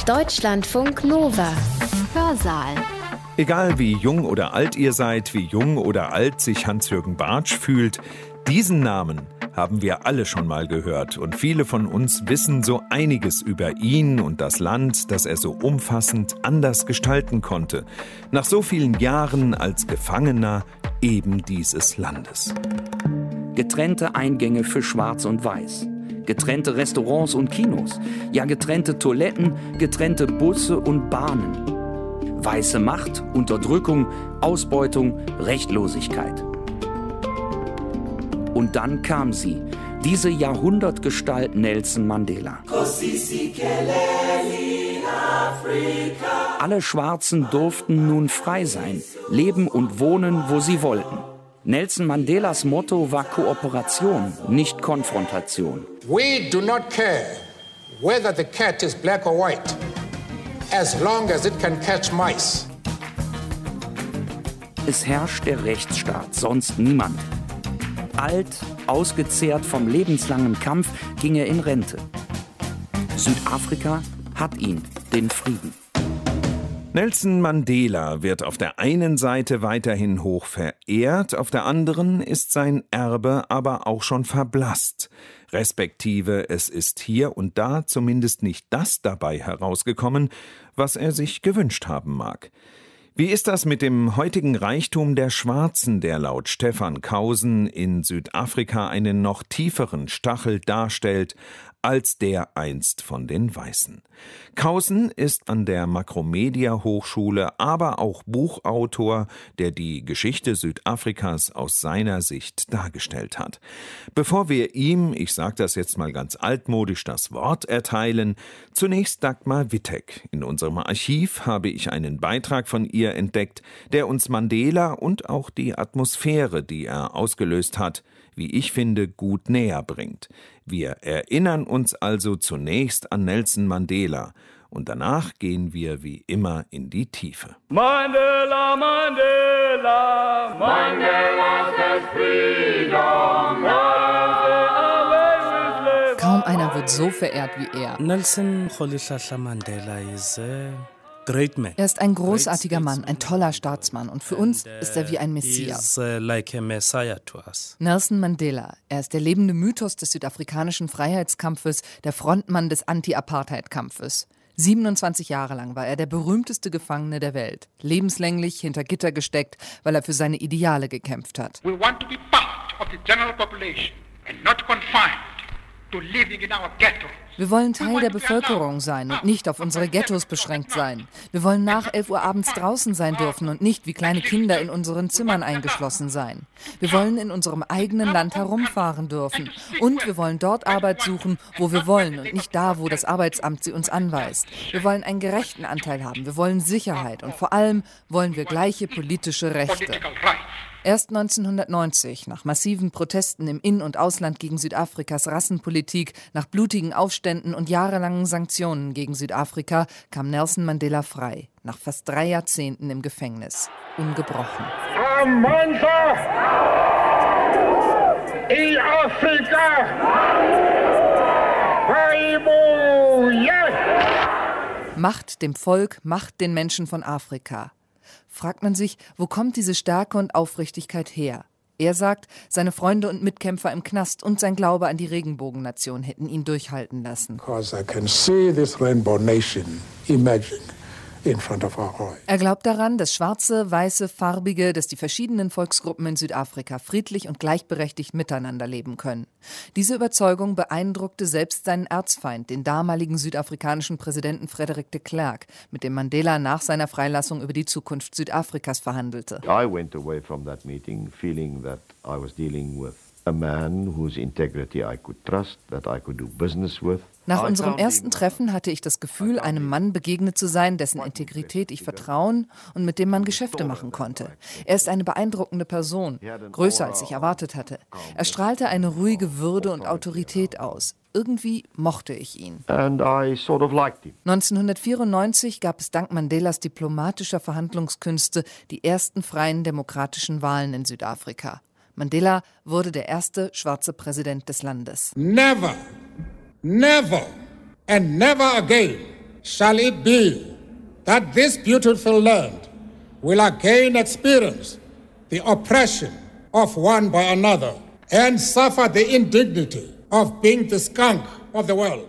Deutschlandfunk Nova. Hörsaal. Egal wie jung oder alt ihr seid, wie jung oder alt sich Hans-Jürgen Bartsch fühlt, diesen Namen haben wir alle schon mal gehört und viele von uns wissen so einiges über ihn und das Land, das er so umfassend anders gestalten konnte, nach so vielen Jahren als Gefangener eben dieses Landes. Getrennte Eingänge für Schwarz und Weiß, getrennte Restaurants und Kinos, ja getrennte Toiletten, getrennte Busse und Bahnen. Weiße Macht, Unterdrückung, Ausbeutung, Rechtlosigkeit. Und dann kam sie, diese Jahrhundertgestalt Nelson Mandela. Alle Schwarzen durften nun frei sein, leben und wohnen, wo sie wollten. Nelson Mandelas Motto war Kooperation, nicht Konfrontation. We do not care whether the cat is black or white, as long as it can catch mice. Es herrscht der Rechtsstaat, sonst niemand. Alt, ausgezehrt vom lebenslangen Kampf, ging er in Rente. Südafrika hat ihn, den Frieden. Nelson Mandela wird auf der einen Seite weiterhin hoch verehrt, auf der anderen ist sein Erbe aber auch schon verblasst. Respektive, es ist hier und da zumindest nicht das dabei herausgekommen, was er sich gewünscht haben mag. Wie ist das mit dem heutigen Reichtum der Schwarzen, der laut Stefan Kausen in Südafrika einen noch tieferen Stachel darstellt als der einst von den Weißen? Kausen ist an der Makromedia Hochschule, aber auch Buchautor, der die Geschichte Südafrikas aus seiner Sicht dargestellt hat. Bevor wir ihm, ich sage das jetzt mal ganz altmodisch, das Wort erteilen, zunächst Dagmar Wittek. In unserem Archiv habe ich einen Beitrag von ihr entdeckt, der uns Mandela und auch die Atmosphäre, die er ausgelöst hat, wie ich finde, gut näher bringt. Wir erinnern uns also zunächst an Nelson Mandela und danach gehen wir wie immer in die Tiefe. Mandela, Mandela, Mandela says freedom. Kaum einer wird so verehrt wie er. Nelson Mandela is Er ist ein großartiger Mann, ein toller Staatsmann und für uns ist er wie ein Messias. Nelson Mandela, er ist der lebende Mythos des südafrikanischen Freiheitskampfes, der Frontmann des Anti-Apartheid-Kampfes. 27 Jahre lang war er der berühmteste Gefangene der Welt, lebenslänglich hinter Gitter gesteckt, weil er für seine Ideale gekämpft hat. We want to be part of the general population and not confined to living in our ghettos. Wir wollen Teil der Bevölkerung sein und nicht auf unsere Ghettos beschränkt sein. Wir wollen nach 11 Uhr abends draußen sein dürfen und nicht wie kleine Kinder in unseren Zimmern eingeschlossen sein. Wir wollen in unserem eigenen Land herumfahren dürfen. Und wir wollen dort Arbeit suchen, wo wir wollen und nicht da, wo das Arbeitsamt sie uns anweist. Wir wollen einen gerechten Anteil haben. Wir wollen Sicherheit und vor allem wollen wir gleiche politische Rechte. Erst 1990, nach massiven Protesten im In- und Ausland gegen Südafrikas Rassenpolitik, nach blutigen Aufständen und jahrelangen Sanktionen gegen Südafrika, kam Nelson Mandela frei, nach fast 3 Jahrzehnten im Gefängnis, ungebrochen. Amandla in Afrika! Macht dem Volk, Macht den Menschen von Afrika. Fragt man sich, wo kommt diese Stärke und Aufrichtigkeit her? Er sagt, seine Freunde und Mitkämpfer im Knast und sein Glaube an die Regenbogennation hätten ihn durchhalten lassen. Because I can see this rainbow nation emerging in front of our eyes. Er glaubt daran, dass Schwarze, Weiße, Farbige, dass die verschiedenen Volksgruppen in Südafrika friedlich und gleichberechtigt miteinander leben können. Diese Überzeugung beeindruckte selbst seinen Erzfeind, den damaligen südafrikanischen Präsidenten Frederik de Klerk, mit dem Mandela nach seiner Freilassung über die Zukunft Südafrikas verhandelte. I went away from that meeting feeling that I was dealing with a man whose integrity I could trust, that I could do business with. Nach unserem ersten Treffen hatte ich das Gefühl, einem Mann begegnet zu sein, dessen Integrität ich vertrauen und mit dem man Geschäfte machen konnte. Er ist eine beeindruckende Person, größer als ich erwartet hatte. Er strahlte eine ruhige Würde und Autorität aus. Irgendwie mochte ich ihn. And I sort of liked him. 1994 gab es dank Mandelas diplomatischer Verhandlungskünste die ersten freien demokratischen Wahlen in Südafrika. Mandela wurde der erste schwarze Präsident des Landes. Never, never and never again shall it be that this beautiful land will again experience the oppression of one by another and suffer the indignity of being the skunk of the world.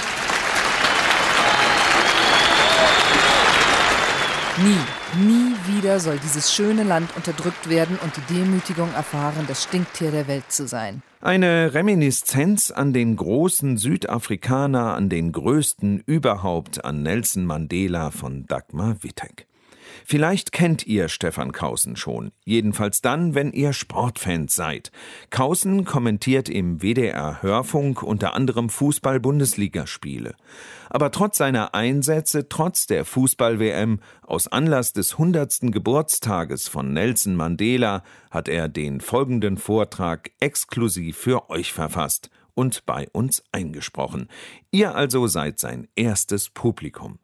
Nie wieder soll dieses schöne Land unterdrückt werden und die Demütigung erfahren, das Stinktier der Welt zu sein. Eine Reminiszenz an den großen Südafrikaner, an den größten überhaupt, an Nelson Mandela von Dagmar Wittek. Vielleicht kennt ihr Stefan Kausen schon, jedenfalls dann, wenn ihr Sportfans seid. Kausen kommentiert im WDR-Hörfunk unter anderem Fußball-Bundesligaspiele. Aber trotz seiner Einsätze, trotz der Fußball-WM, aus Anlass des 100. Geburtstages von Nelson Mandela, hat er den folgenden Vortrag exklusiv für euch verfasst und bei uns eingesprochen. Ihr also seid sein erstes Publikum.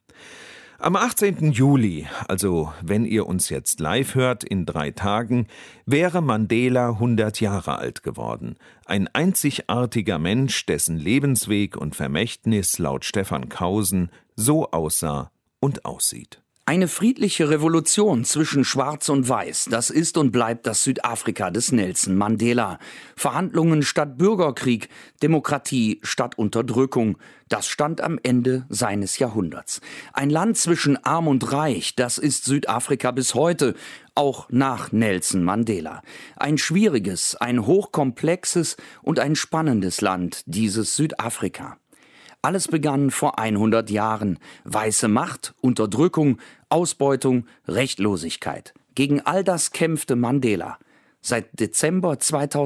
Am 18. Juli, also wenn ihr uns jetzt live hört, in 3 Tagen, wäre Mandela 100 Jahre alt geworden. Ein einzigartiger Mensch, dessen Lebensweg und Vermächtnis laut Stefan Kausen so aussah und aussieht. Eine friedliche Revolution zwischen Schwarz und Weiß, das ist und bleibt das Südafrika des Nelson Mandela. Verhandlungen statt Bürgerkrieg, Demokratie statt Unterdrückung, das stand am Ende seines Jahrhunderts. Ein Land zwischen Arm und Reich, das ist Südafrika bis heute, auch nach Nelson Mandela. Ein schwieriges, ein hochkomplexes und ein spannendes Land, dieses Südafrika. Alles begann vor 100 Jahren. Weiße Macht, Unterdrückung, Ausbeutung, Rechtlosigkeit. Gegen all das kämpfte Mandela. Seit Dezember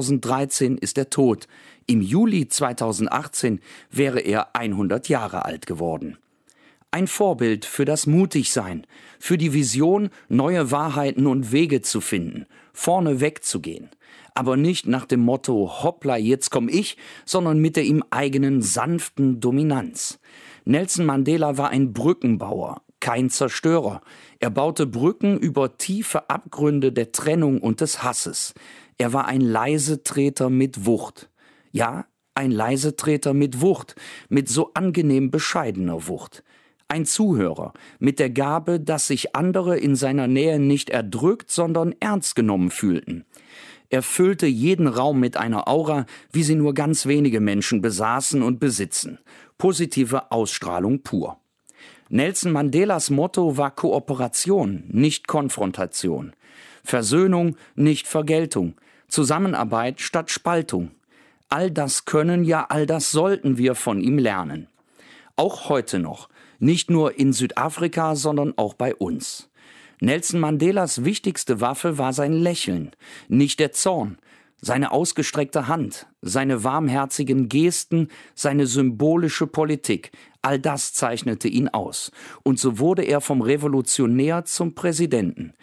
2013 ist er tot. Im Juli 2018 wäre er 100 Jahre alt geworden. Ein Vorbild für das Mutigsein, für die Vision, neue Wahrheiten und Wege zu finden, vorne wegzugehen. Aber nicht nach dem Motto »Hoppla, jetzt komm ich«, sondern mit der ihm eigenen sanften Dominanz. Nelson Mandela war ein Brückenbauer, kein Zerstörer. Er baute Brücken über tiefe Abgründe der Trennung und des Hasses. Er war ein Leisetreter mit Wucht. Ja, ein Leisetreter mit Wucht, mit so angenehm bescheidener Wucht. Ein Zuhörer mit der Gabe, dass sich andere in seiner Nähe nicht erdrückt, sondern ernst genommen fühlten. Er füllte jeden Raum mit einer Aura, wie sie nur ganz wenige Menschen besaßen und besitzen. Positive Ausstrahlung pur. Nelson Mandelas Motto war Kooperation, nicht Konfrontation. Versöhnung, nicht Vergeltung. Zusammenarbeit statt Spaltung. All das können, ja all das sollten wir von ihm lernen. Auch heute noch. Nicht nur in Südafrika, sondern auch bei uns. Nelson Mandelas wichtigste Waffe war sein Lächeln, nicht der Zorn, seine ausgestreckte Hand, seine warmherzigen Gesten, seine symbolische Politik, all das zeichnete ihn aus. Und so wurde er vom Revolutionär zum Präsidenten,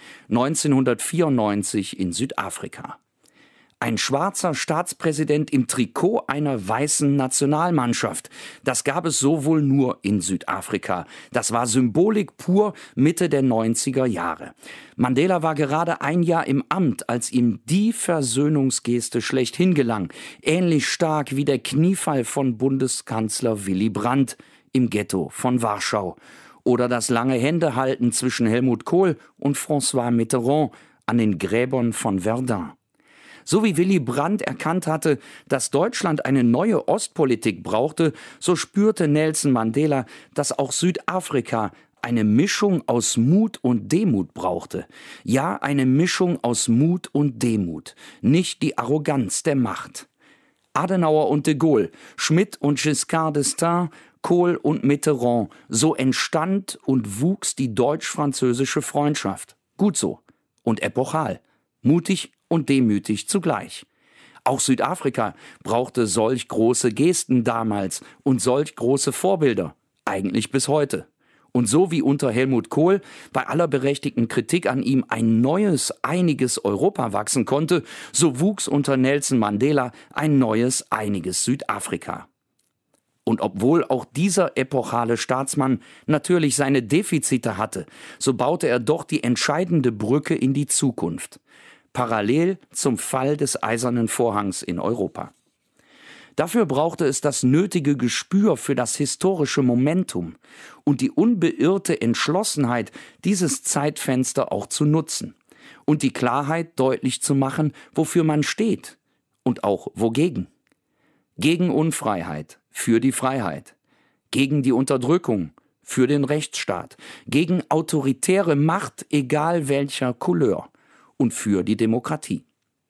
1994 in Südafrika. Ein schwarzer Staatspräsident im Trikot einer weißen Nationalmannschaft. Das gab es so wohl nur in Südafrika. Das war Symbolik pur Mitte der 90er Jahre. Mandela war gerade 1 Jahr im Amt, als ihm die Versöhnungsgeste schlechthin gelang. Ähnlich stark wie der Kniefall von Bundeskanzler Willy Brandt im Ghetto von Warschau. Oder das lange Händehalten zwischen Helmut Kohl und François Mitterrand an den Gräbern von Verdun. So wie Willy Brandt erkannt hatte, dass Deutschland eine neue Ostpolitik brauchte, so spürte Nelson Mandela, dass auch Südafrika eine Mischung aus Mut und Demut brauchte. Ja, eine Mischung aus Mut und Demut, nicht die Arroganz der Macht. Adenauer und de Gaulle, Schmidt und Giscard d'Estaing, Kohl und Mitterrand, so entstand und wuchs die deutsch-französische Freundschaft. Gut so und epochal, mutig und demütig zugleich. Auch Südafrika brauchte solch große Gesten damals und solch große Vorbilder, eigentlich bis heute. Und so wie unter Helmut Kohl bei aller berechtigten Kritik an ihm ein neues, einiges Europa wachsen konnte, so wuchs unter Nelson Mandela ein neues, einiges Südafrika. Und obwohl auch dieser epochale Staatsmann natürlich seine Defizite hatte, so baute er doch die entscheidende Brücke in die Zukunft. Parallel zum Fall des Eisernen Vorhangs in Europa. Dafür brauchte es das nötige Gespür für das historische Momentum und die unbeirrte Entschlossenheit, dieses Zeitfenster auch zu nutzen und die Klarheit deutlich zu machen, wofür man steht und auch wogegen. Gegen Unfreiheit, für die Freiheit, gegen die Unterdrückung, für den Rechtsstaat, gegen autoritäre Macht, egal welcher Couleur, und für die Demokratie.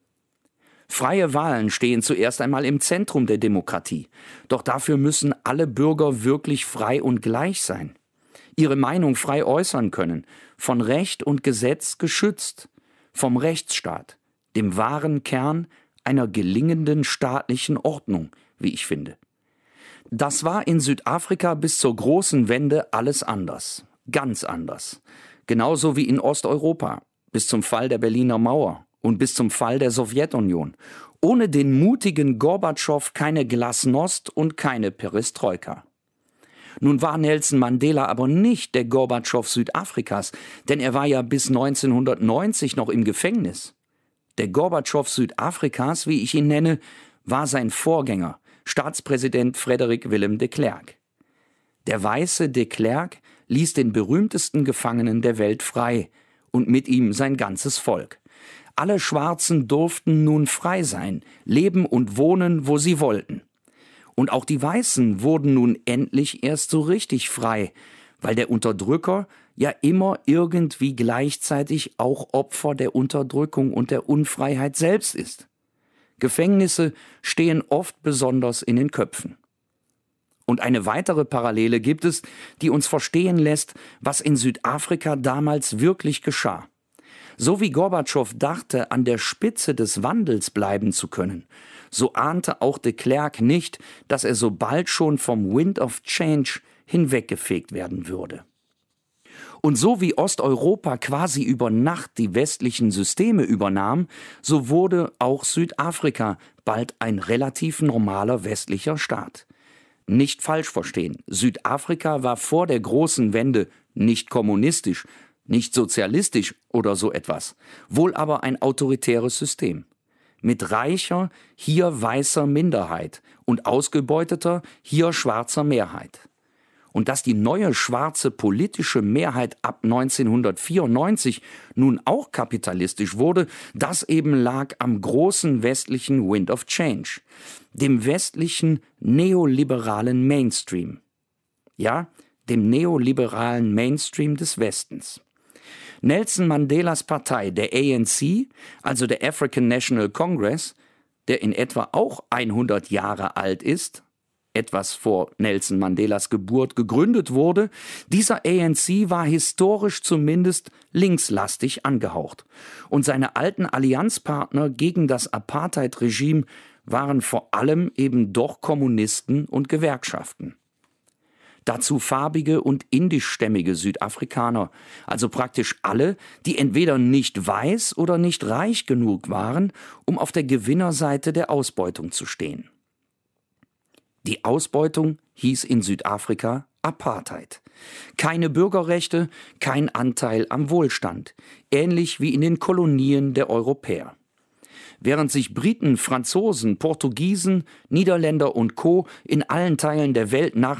Freie Wahlen stehen zuerst einmal im Zentrum der Demokratie. Doch dafür müssen alle Bürger wirklich frei und gleich sein, ihre Meinung frei äußern können, von Recht und Gesetz geschützt, vom Rechtsstaat, dem wahren Kern einer gelingenden staatlichen Ordnung, wie ich finde. Das war in Südafrika bis zur großen Wende alles anders, ganz anders. Genauso wie in Osteuropa, bis zum Fall der Berliner Mauer und bis zum Fall der Sowjetunion. Ohne den mutigen Gorbatschow keine Glasnost und keine Perestroika. Nun war Nelson Mandela aber nicht der Gorbatschow Südafrikas, denn er war ja bis 1990 noch im Gefängnis. Der Gorbatschow Südafrikas, wie ich ihn nenne, war sein Vorgänger, Staatspräsident Frederik Willem de Klerk. Der weiße de Klerk ließ den berühmtesten Gefangenen der Welt frei und mit ihm sein ganzes Volk. Alle Schwarzen durften nun frei sein, leben und wohnen, wo sie wollten. Und auch die Weißen wurden nun endlich erst so richtig frei, weil der Unterdrücker ja immer irgendwie gleichzeitig auch Opfer der Unterdrückung und der Unfreiheit selbst ist. Gefängnisse stehen oft besonders in den Köpfen. Und eine weitere Parallele gibt es, die uns verstehen lässt, was in Südafrika damals wirklich geschah. So wie Gorbatschow dachte, an der Spitze des Wandels bleiben zu können, so ahnte auch de Klerk nicht, dass er so bald schon vom Wind of Change hinweggefegt werden würde. Und so wie Osteuropa quasi über Nacht die westlichen Systeme übernahm, so wurde auch Südafrika bald ein relativ normaler westlicher Staat. Nicht falsch verstehen, Südafrika war vor der großen Wende nicht kommunistisch, nicht sozialistisch oder so etwas, wohl aber ein autoritäres System. Mit reicher, hier weißer Minderheit und ausgebeuteter, hier schwarzer Mehrheit. Und dass die neue schwarze politische Mehrheit ab 1994 nun auch kapitalistisch wurde, das eben lag am großen westlichen Wind of Change, dem westlichen neoliberalen Mainstream. Ja, dem neoliberalen Mainstream des Westens. Nelson Mandelas Partei, der ANC, also der African National Congress, der in etwa auch 100 Jahre alt ist, etwas vor Nelson Mandelas Geburt gegründet wurde, dieser ANC war historisch zumindest linkslastig angehaucht. Und seine alten Allianzpartner gegen das Apartheid-Regime waren vor allem eben doch Kommunisten und Gewerkschaften. Dazu farbige und indischstämmige Südafrikaner, also praktisch alle, die entweder nicht weiß oder nicht reich genug waren, um auf der Gewinnerseite der Ausbeutung zu stehen. Die Ausbeutung hieß in Südafrika Apartheid. Keine Bürgerrechte, kein Anteil am Wohlstand, ähnlich wie in den Kolonien der Europäer. Während sich Briten, Franzosen, Portugiesen, Niederländer und Co. in allen Teilen der Welt nach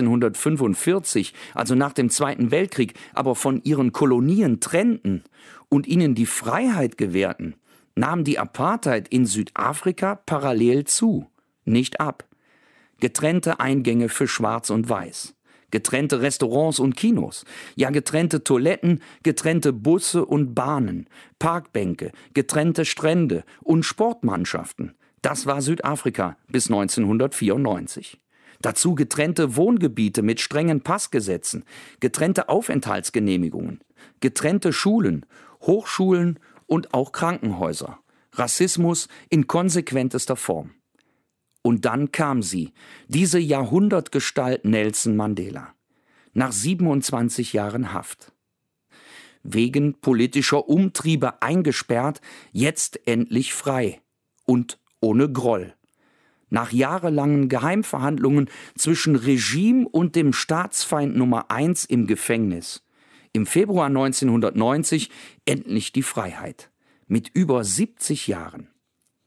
1945, also nach dem Zweiten Weltkrieg, aber von ihren Kolonien trennten und ihnen die Freiheit gewährten, nahm die Apartheid in Südafrika parallel zu, nicht ab. Getrennte Eingänge für Schwarz und Weiß, getrennte Restaurants und Kinos, ja getrennte Toiletten, getrennte Busse und Bahnen, Parkbänke, getrennte Strände und Sportmannschaften. Das war Südafrika bis 1994. Dazu getrennte Wohngebiete mit strengen Passgesetzen, getrennte Aufenthaltsgenehmigungen, getrennte Schulen, Hochschulen und auch Krankenhäuser. Rassismus in konsequentester Form. Und dann kam sie, diese Jahrhundertgestalt Nelson Mandela, nach 27 Jahren Haft. Wegen politischer Umtriebe eingesperrt, jetzt endlich frei und ohne Groll. Nach jahrelangen Geheimverhandlungen zwischen Regime und dem Staatsfeind Nummer 1 im Gefängnis. Im Februar 1990 endlich die Freiheit, mit über 70 Jahren.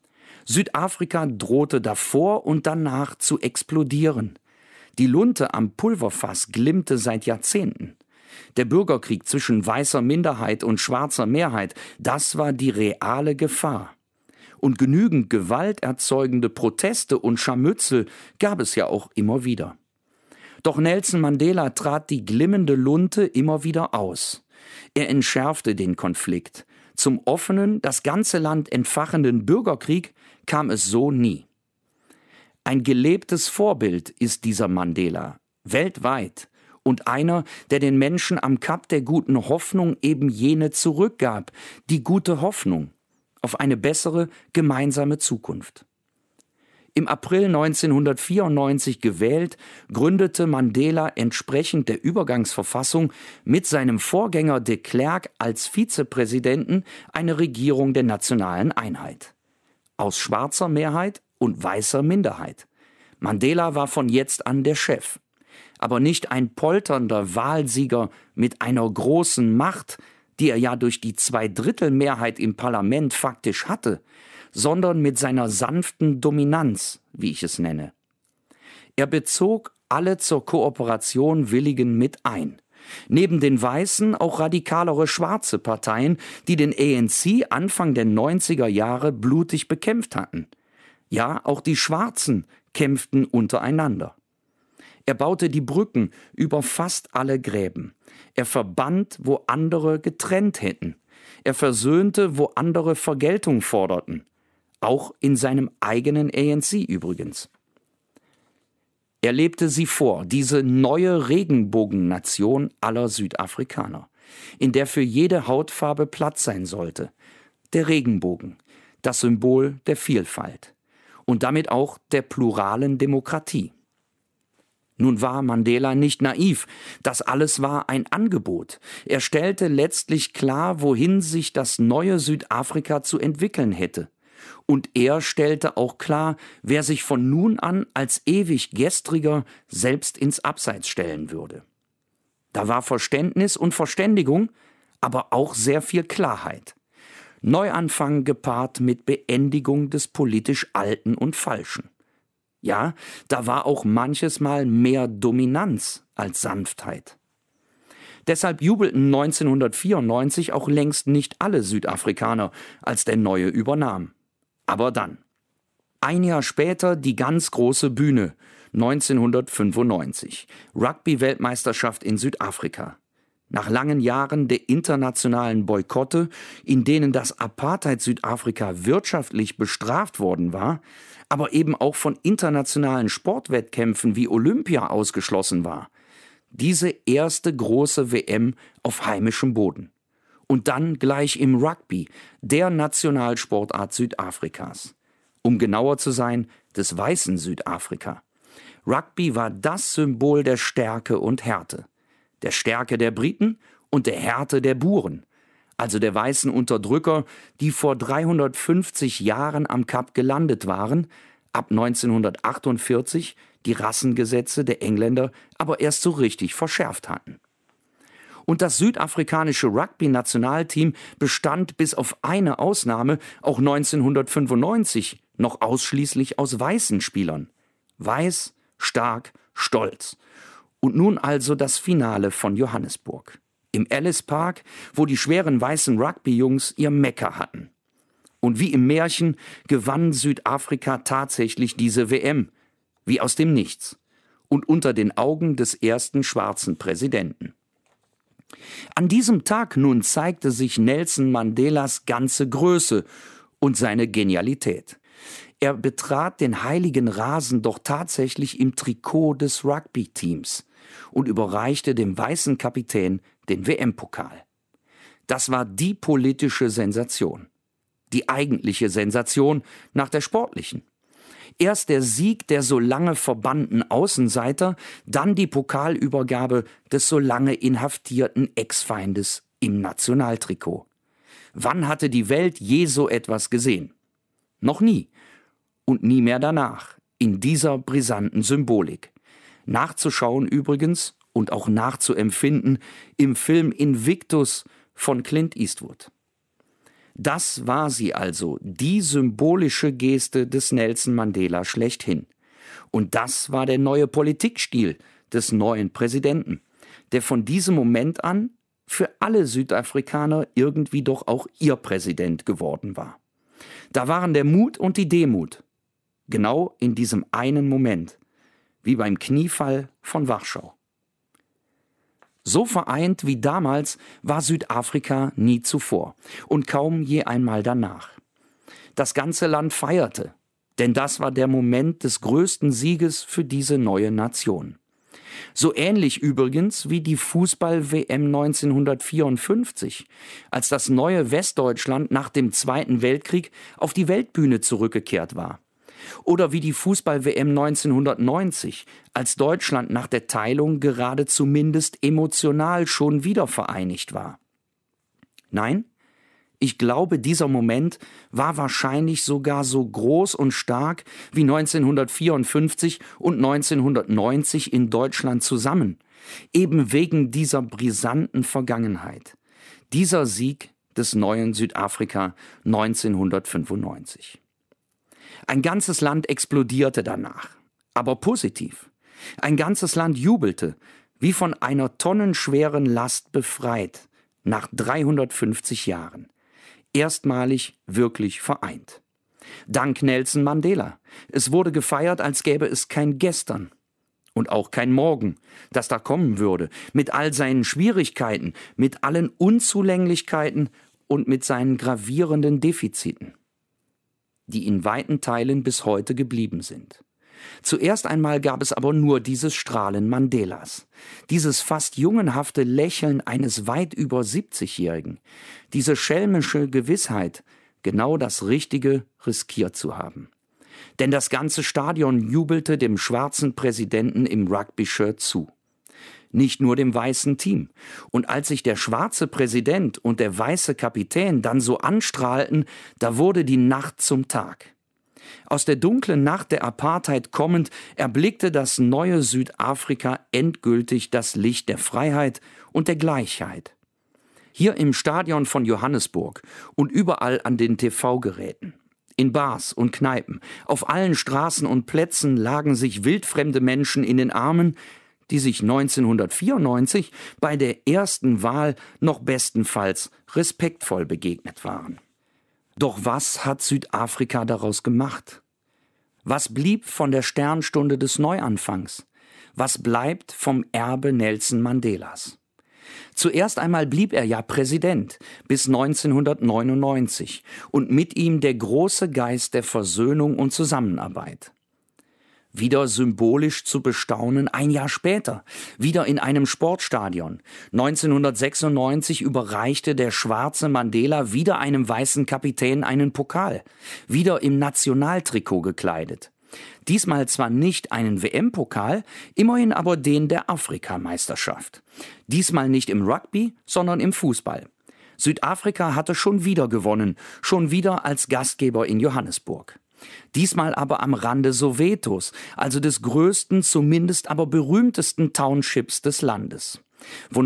Südafrika drohte davor und danach zu explodieren. Die Lunte am Pulverfass glimmte seit Jahrzehnten. Der Bürgerkrieg zwischen weißer Minderheit und schwarzer Mehrheit, das war die reale Gefahr. Und genügend gewalterzeugende Proteste und Scharmützel gab es ja auch immer wieder. Doch Nelson Mandela trat die glimmende Lunte immer wieder aus. Er entschärfte den Konflikt. Zum offenen, das ganze Land entfachenden Bürgerkrieg kam es so nie. Ein gelebtes Vorbild ist dieser Mandela, weltweit, und einer, der den Menschen am Kap der guten Hoffnung eben jene zurückgab, die gute Hoffnung auf eine bessere gemeinsame Zukunft. Im April 1994 gewählt, gründete Mandela entsprechend der Übergangsverfassung mit seinem Vorgänger de Klerk als Vizepräsidenten eine Regierung der nationalen Einheit. Aus schwarzer Mehrheit und weißer Minderheit. Mandela war von jetzt an der Chef. Aber nicht ein polternder Wahlsieger mit einer großen Macht, die er ja durch die Zweidrittelmehrheit im Parlament faktisch hatte, sondern mit seiner sanften Dominanz, wie ich es nenne. Er bezog alle zur Kooperation Willigen mit ein. Neben den Weißen auch radikalere schwarze Parteien, die den ANC Anfang der 90er Jahre blutig bekämpft hatten. Ja, auch die Schwarzen kämpften untereinander. Er baute die Brücken über fast alle Gräben. Er verband, wo andere getrennt hätten. Er versöhnte, wo andere Vergeltung forderten. Auch in seinem eigenen ANC übrigens. Er lebte sie vor, diese neue Regenbogennation aller Südafrikaner, in der für jede Hautfarbe Platz sein sollte. Der Regenbogen, das Symbol der Vielfalt und damit auch der pluralen Demokratie. Nun war Mandela nicht naiv, das alles war ein Angebot. Er stellte letztlich klar, wohin sich das neue Südafrika zu entwickeln hätte. Und er stellte auch klar, wer sich von nun an als ewig Gestriger selbst ins Abseits stellen würde. Da war Verständnis und Verständigung, aber auch sehr viel Klarheit. Neuanfang gepaart mit Beendigung des politisch Alten und Falschen. Ja, da war auch manches Mal mehr Dominanz als Sanftheit. Deshalb jubelten 1994 auch längst nicht alle Südafrikaner, als der Neue übernahm. Aber dann. Ein Jahr später die ganz große Bühne, 1995. Rugby-Weltmeisterschaft in Südafrika. Nach langen Jahren der internationalen Boykotte, in denen das Apartheid-Südafrika wirtschaftlich bestraft worden war, aber eben auch von internationalen Sportwettkämpfen wie Olympia ausgeschlossen war. Diese erste große WM auf heimischem Boden. Und dann gleich im Rugby, der Nationalsportart Südafrikas. Um genauer zu sein, des weißen Südafrika. Rugby war das Symbol der Stärke und Härte. Der Stärke der Briten und der Härte der Buren, also der weißen Unterdrücker, die vor 350 Jahren am Kap gelandet waren, ab 1948 die Rassengesetze der Engländer aber erst so richtig verschärft hatten. Und das südafrikanische Rugby-Nationalteam bestand bis auf eine Ausnahme auch 1995 noch ausschließlich aus weißen Spielern. Weiß, stark, stolz. Und nun also das Finale von Johannesburg. Im Ellis Park, wo die schweren weißen Rugby-Jungs ihr Mekka hatten. Und wie im Märchen gewann Südafrika tatsächlich diese WM. Wie aus dem Nichts. Und unter den Augen des ersten schwarzen Präsidenten. An diesem Tag nun zeigte sich Nelson Mandelas ganze Größe und seine Genialität. Er betrat den heiligen Rasen doch tatsächlich im Trikot des Rugby-Teams und überreichte dem weißen Kapitän den WM-Pokal. Das war die politische Sensation. Die eigentliche Sensation nach der sportlichen. Erst der Sieg der so lange verbannten Außenseiter, dann die Pokalübergabe des so lange inhaftierten Ex-Feindes im Nationaltrikot. Wann hatte die Welt je so etwas gesehen? Noch nie. Und nie mehr danach, in dieser brisanten Symbolik. Nachzuschauen übrigens und auch nachzuempfinden im Film Invictus von Clint Eastwood. Das war sie also, die symbolische Geste des Nelson Mandela schlechthin. Und das war der neue Politikstil des neuen Präsidenten, der von diesem Moment an für alle Südafrikaner irgendwie doch auch ihr Präsident geworden war. Da waren der Mut und die Demut, genau in diesem einen Moment, wie beim Kniefall von Warschau. So vereint wie damals war Südafrika nie zuvor und kaum je einmal danach. Das ganze Land feierte, denn das war der Moment des größten Sieges für diese neue Nation. So ähnlich übrigens wie die Fußball-WM 1954, als das neue Westdeutschland nach dem Zweiten Weltkrieg auf die Weltbühne zurückgekehrt war. Oder wie die Fußball-WM 1990, als Deutschland nach der Teilung gerade zumindest emotional schon wieder vereinigt war. Nein, ich glaube, dieser Moment war wahrscheinlich sogar so groß und stark wie 1954 und 1990 in Deutschland zusammen, eben wegen dieser brisanten Vergangenheit, dieser Sieg des neuen Südafrika 1995. Ein ganzes Land explodierte danach, aber positiv. Ein ganzes Land jubelte, wie von einer tonnenschweren Last befreit, nach 350 Jahren. Erstmalig wirklich vereint. Dank Nelson Mandela. Es wurde gefeiert, als gäbe es kein Gestern und auch kein Morgen, das da kommen würde, mit all seinen Schwierigkeiten, mit allen Unzulänglichkeiten und mit seinen gravierenden Defiziten, die in weiten Teilen bis heute geblieben sind. Zuerst einmal gab es aber nur dieses Strahlen Mandelas, dieses fast jungenhafte Lächeln eines weit über 70-Jährigen, diese schelmische Gewissheit, genau das Richtige riskiert zu haben. Denn das ganze Stadion jubelte dem schwarzen Präsidenten im Rugby-Shirt zu. Nicht nur dem weißen Team. Und als sich der schwarze Präsident und der weiße Kapitän dann so anstrahlten, da wurde die Nacht zum Tag. Aus der dunklen Nacht der Apartheid kommend, erblickte das neue Südafrika endgültig das Licht der Freiheit und der Gleichheit. Hier im Stadion von Johannesburg und überall an den TV-Geräten, in Bars und Kneipen, auf allen Straßen und Plätzen lagen sich wildfremde Menschen in den Armen, die sich 1994 bei der ersten Wahl noch bestenfalls respektvoll begegnet waren. Doch was hat Südafrika daraus gemacht? Was blieb von der Sternstunde des Neuanfangs? Was bleibt vom Erbe Nelson Mandelas? Zuerst einmal blieb er ja Präsident bis 1999 und mit ihm der große Geist der Versöhnung und Zusammenarbeit. Wieder symbolisch zu bestaunen, ein Jahr später, wieder in einem Sportstadion. 1996 überreichte der schwarze Mandela wieder einem weißen Kapitän einen Pokal, wieder im Nationaltrikot gekleidet. Diesmal zwar nicht einen WM-Pokal, immerhin aber den der Afrikameisterschaft. Diesmal nicht im Rugby, sondern im Fußball. Südafrika hatte schon wieder gewonnen, schon wieder als Gastgeber in Johannesburg. Diesmal aber am Rande Sowetos, also des größten, zumindest aber berühmtesten Townships des Landes, wo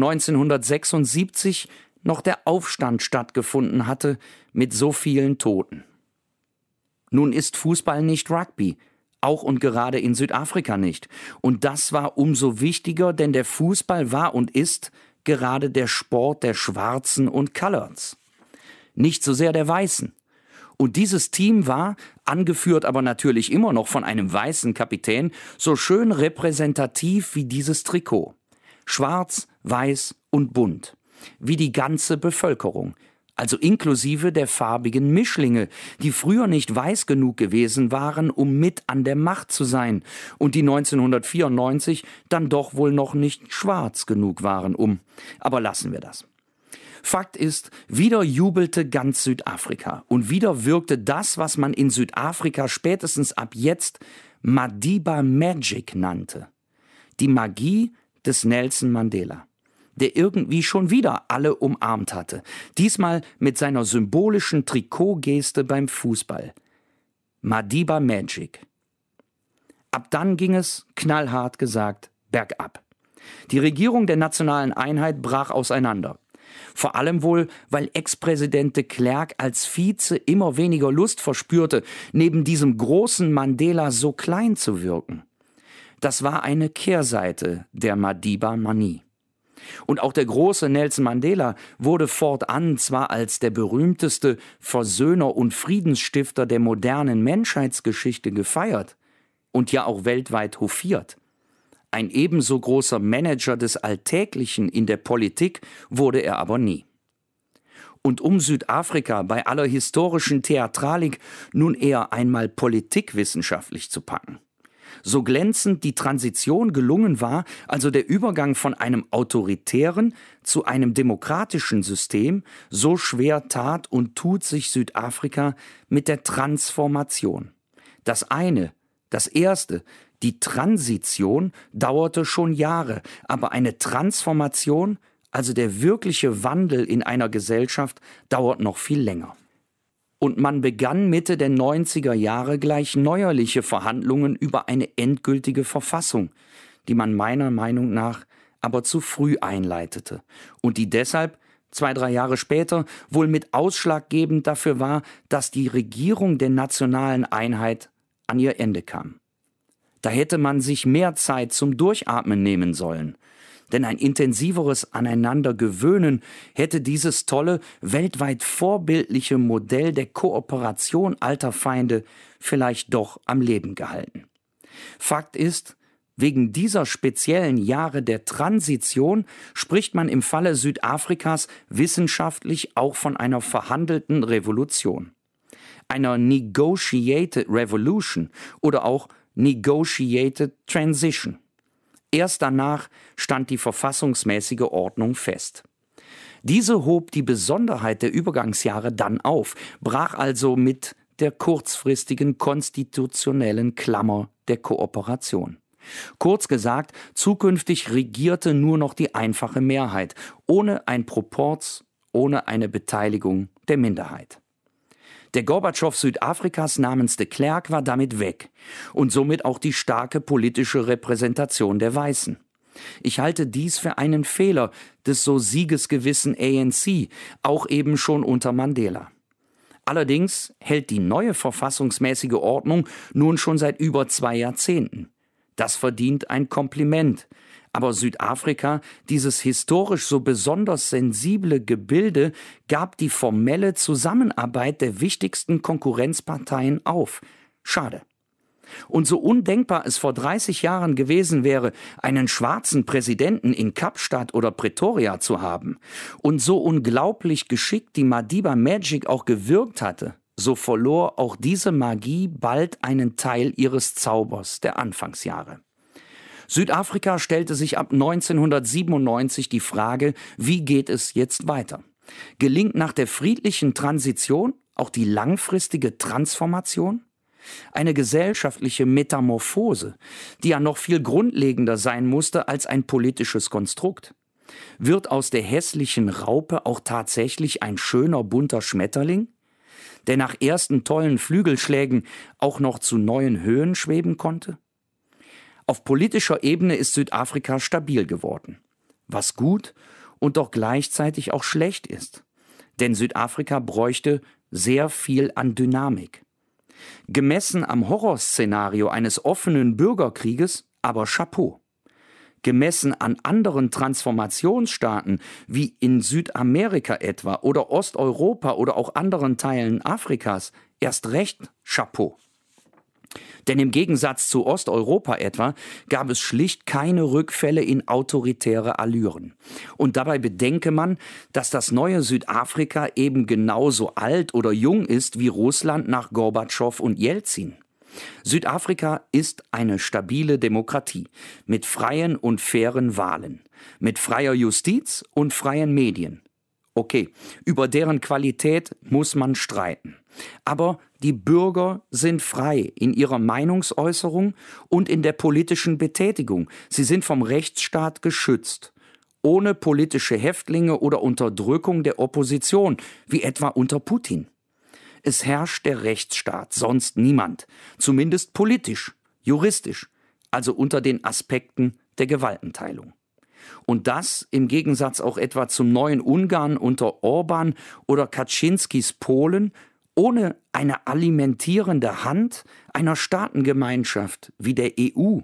1976 noch der Aufstand stattgefunden hatte mit so vielen Toten. Nun ist Fußball nicht Rugby, auch und gerade in Südafrika nicht. Und das war umso wichtiger, denn der Fußball war und ist gerade der Sport der Schwarzen und Coloreds, nicht so sehr der Weißen. Und dieses Team war, angeführt aber natürlich immer noch von einem weißen Kapitän, so schön repräsentativ wie dieses Trikot. Schwarz, weiß und bunt. Wie die ganze Bevölkerung. Also inklusive der farbigen Mischlinge, die früher nicht weiß genug gewesen waren, um mit an der Macht zu sein. Und die 1994 dann doch wohl noch nicht schwarz genug waren, um. Aber lassen wir das. Fakt ist, wieder jubelte ganz Südafrika und wieder wirkte das, was man in Südafrika spätestens ab jetzt Madiba Magic nannte. Die Magie des Nelson Mandela, der irgendwie schon wieder alle umarmt hatte, diesmal mit seiner symbolischen Trikotgeste beim Fußball. Madiba Magic. Ab dann ging es, knallhart gesagt, bergab. Die Regierung der nationalen Einheit brach auseinander. Vor allem wohl, weil Ex-Präsident de Klerk als Vize immer weniger Lust verspürte, neben diesem großen Mandela so klein zu wirken. Das war eine Kehrseite der Madiba-Manie. Und auch der große Nelson Mandela wurde fortan zwar als der berühmteste Versöhner und Friedensstifter der modernen Menschheitsgeschichte gefeiert und ja auch weltweit hofiert. Ein ebenso großer Manager des Alltäglichen in der Politik wurde er aber nie. Und um Südafrika bei aller historischen Theatralik nun eher einmal politikwissenschaftlich zu packen. So glänzend die Transition gelungen war, also der Übergang von einem autoritären zu einem demokratischen System, so schwer tat und tut sich Südafrika mit der Transformation. Das erste, die Transition, dauerte schon Jahre, aber eine Transformation, also der wirkliche Wandel in einer Gesellschaft, dauert noch viel länger. Und man begann Mitte der 90er Jahre gleich neuerliche Verhandlungen über eine endgültige Verfassung, die man meiner Meinung nach aber zu früh einleitete und die deshalb 2-3 Jahre später wohl mit ausschlaggebend dafür war, dass die Regierung der nationalen Einheit an ihr Ende kam. Da hätte man sich mehr Zeit zum Durchatmen nehmen sollen. Denn ein intensiveres Aneinandergewöhnen hätte dieses tolle, weltweit vorbildliche Modell der Kooperation alter Feinde vielleicht doch am Leben gehalten. Fakt ist, wegen dieser speziellen Jahre der Transition spricht man im Falle Südafrikas wissenschaftlich auch von einer verhandelten Revolution. Einer Negotiated Revolution oder auch Negotiated Transition. Erst danach stand die verfassungsmäßige Ordnung fest. Diese hob die Besonderheit der Übergangsjahre dann auf, brach also mit der kurzfristigen konstitutionellen Klammer der Kooperation. Kurz gesagt, zukünftig regierte nur noch die einfache Mehrheit, ohne ein Proporz, ohne eine Beteiligung der Minderheit. Der Gorbatschow Südafrikas namens de Klerk war damit weg und somit auch die starke politische Repräsentation der Weißen. Ich halte dies für einen Fehler des so siegesgewissen ANC, auch eben schon unter Mandela. Allerdings hält die neue verfassungsmäßige Ordnung nun schon seit über 2 Jahrzehnten. Das verdient ein Kompliment. Aber Südafrika, dieses historisch so besonders sensible Gebilde, gab die formelle Zusammenarbeit der wichtigsten Konkurrenzparteien auf. Schade. Und so undenkbar es vor 30 Jahren gewesen wäre, einen schwarzen Präsidenten in Kapstadt oder Pretoria zu haben, und so unglaublich geschickt die Madiba Magic auch gewirkt hatte, so verlor auch diese Magie bald einen Teil ihres Zaubers der Anfangsjahre. Südafrika stellte sich ab 1997 die Frage, wie geht es jetzt weiter? Gelingt nach der friedlichen Transition auch die langfristige Transformation? Eine gesellschaftliche Metamorphose, die ja noch viel grundlegender sein musste als ein politisches Konstrukt. Wird aus der hässlichen Raupe auch tatsächlich ein schöner bunter Schmetterling, der nach ersten tollen Flügelschlägen auch noch zu neuen Höhen schweben konnte? Auf politischer Ebene ist Südafrika stabil geworden, was gut und doch gleichzeitig auch schlecht ist. Denn Südafrika bräuchte sehr viel an Dynamik. Gemessen am Horrorszenario eines offenen Bürgerkrieges aber Chapeau. Gemessen an anderen Transformationsstaaten wie in Südamerika etwa oder Osteuropa oder auch anderen Teilen Afrikas erst recht Chapeau. Denn im Gegensatz zu Osteuropa etwa gab es schlicht keine Rückfälle in autoritäre Allüren. Und dabei bedenke man, dass das neue Südafrika eben genauso alt oder jung ist wie Russland nach Gorbatschow und Jelzin. Südafrika ist eine stabile Demokratie mit freien und fairen Wahlen, mit freier Justiz und freien Medien. Okay, über deren Qualität muss man streiten. Aber die Bürger sind frei in ihrer Meinungsäußerung und in der politischen Betätigung. Sie sind vom Rechtsstaat geschützt, ohne politische Häftlinge oder Unterdrückung der Opposition, wie etwa unter Putin. Es herrscht der Rechtsstaat, sonst niemand, zumindest politisch, juristisch, also unter den Aspekten der Gewaltenteilung. Und das im Gegensatz auch etwa zum neuen Ungarn unter Orban oder Kaczynskis Polen ohne eine alimentierende Hand einer Staatengemeinschaft wie der EU.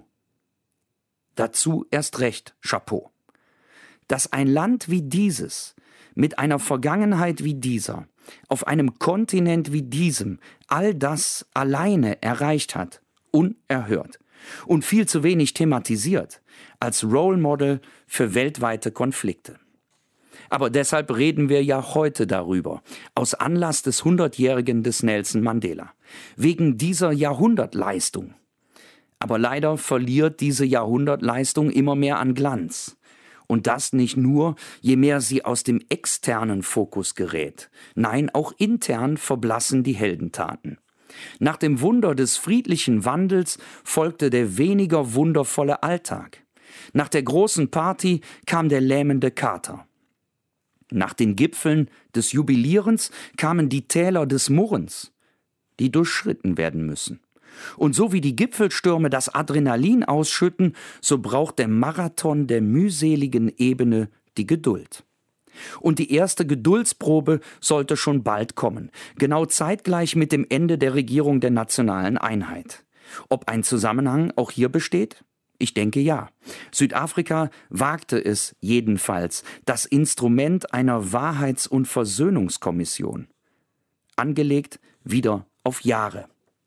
Dazu erst recht Chapeau. Dass ein Land wie dieses, mit einer Vergangenheit wie dieser, auf einem Kontinent wie diesem all das alleine erreicht hat, unerhört und viel zu wenig thematisiert, als Role Model für weltweite Konflikte. Aber deshalb reden wir ja heute darüber, aus Anlass des 100-Jährigen des Nelson Mandela, wegen dieser Jahrhundertleistung. Aber leider verliert diese Jahrhundertleistung immer mehr an Glanz. Und das nicht nur, je mehr sie aus dem externen Fokus gerät. Nein, auch intern verblassen die Heldentaten. Nach dem Wunder des friedlichen Wandels folgte der weniger wundervolle Alltag. Nach der großen Party kam der lähmende Kater. Nach den Gipfeln des Jubilierens kamen die Täler des Murrens, die durchschritten werden müssen. Und so wie die Gipfelstürme das Adrenalin ausschütten, so braucht der Marathon der mühseligen Ebene die Geduld. Und die erste Geduldsprobe sollte schon bald kommen, genau zeitgleich mit dem Ende der Regierung der nationalen Einheit. Ob ein Zusammenhang auch hier besteht? Ich denke ja. Südafrika wagte es jedenfalls, das Instrument einer Wahrheits- und Versöhnungskommission. Angelegt wieder auf Jahre.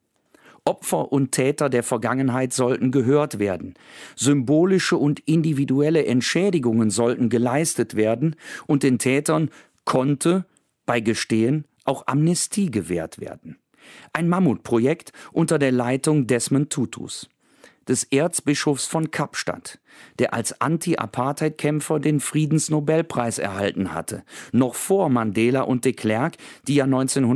Opfer und Täter der Vergangenheit sollten gehört werden. Symbolische und individuelle Entschädigungen sollten geleistet werden und den Tätern konnte bei Gestehen auch Amnestie gewährt werden. Ein Mammutprojekt unter der Leitung Desmond Tutus, des Erzbischofs von Kapstadt, der als Anti-Apartheid-Kämpfer den Friedensnobelpreis erhalten hatte, noch vor Mandela und de Klerk, die ja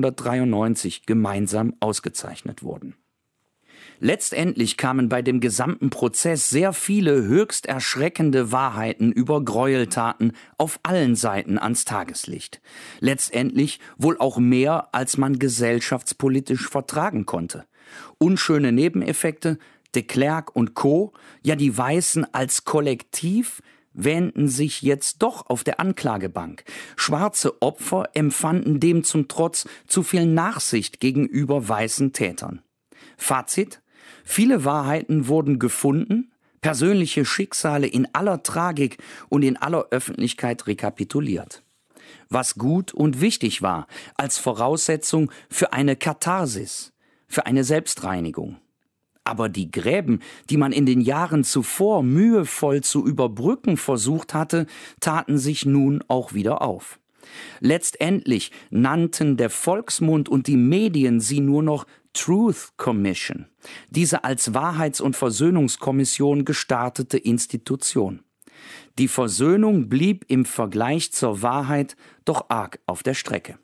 1993 gemeinsam ausgezeichnet wurden. Letztendlich kamen bei dem gesamten Prozess sehr viele höchst erschreckende Wahrheiten über Gräueltaten auf allen Seiten ans Tageslicht. Letztendlich wohl auch mehr, als man gesellschaftspolitisch vertragen konnte. Unschöne Nebeneffekte, de Klerk und Co., ja die Weißen als Kollektiv, wähnten sich jetzt doch auf der Anklagebank. Schwarze Opfer empfanden dem zum Trotz zu viel Nachsicht gegenüber weißen Tätern. Fazit: Viele Wahrheiten wurden gefunden, persönliche Schicksale in aller Tragik und in aller Öffentlichkeit rekapituliert. Was gut und wichtig war, als Voraussetzung für eine Katharsis, für eine Selbstreinigung. Aber die Gräben, die man in den Jahren zuvor mühevoll zu überbrücken versucht hatte, taten sich nun auch wieder auf. Letztendlich nannten der Volksmund und die Medien sie nur noch Truth Commission, diese als Wahrheits- und Versöhnungskommission gestartete Institution. Die Versöhnung blieb im Vergleich zur Wahrheit doch arg auf der Strecke.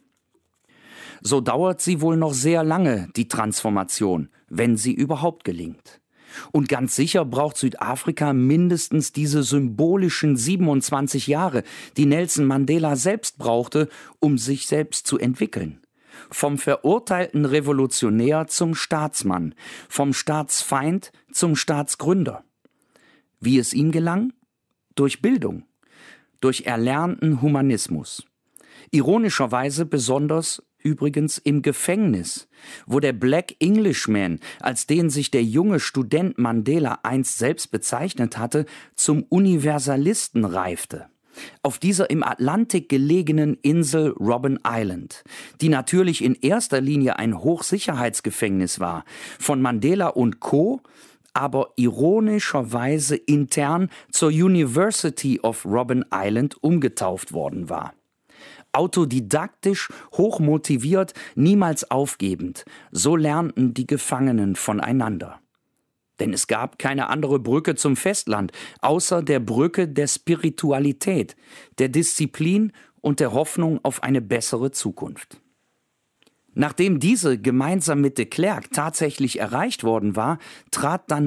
So dauert sie wohl noch sehr lange, die Transformation, wenn sie überhaupt gelingt. Und ganz sicher braucht Südafrika mindestens diese symbolischen 27 Jahre, die Nelson Mandela selbst brauchte, um sich selbst zu entwickeln. Vom verurteilten Revolutionär zum Staatsmann, vom Staatsfeind zum Staatsgründer. Wie es ihm gelang? Durch Bildung, durch erlernten Humanismus. Ironischerweise besonders übrigens im Gefängnis, wo der Black Englishman, als den sich der junge Student Mandela einst selbst bezeichnet hatte, zum Universalisten reifte. Auf dieser im Atlantik gelegenen Insel Robben Island, die natürlich in erster Linie ein Hochsicherheitsgefängnis war, von Mandela und Co., aber ironischerweise intern zur University of Robben Island umgetauft worden war. Autodidaktisch, hochmotiviert, niemals aufgebend, so lernten die Gefangenen voneinander. Denn es gab keine andere Brücke zum Festland, außer der Brücke der Spiritualität, der Disziplin und der Hoffnung auf eine bessere Zukunft. Nachdem diese gemeinsam mit de Klerk tatsächlich erreicht worden war, trat dann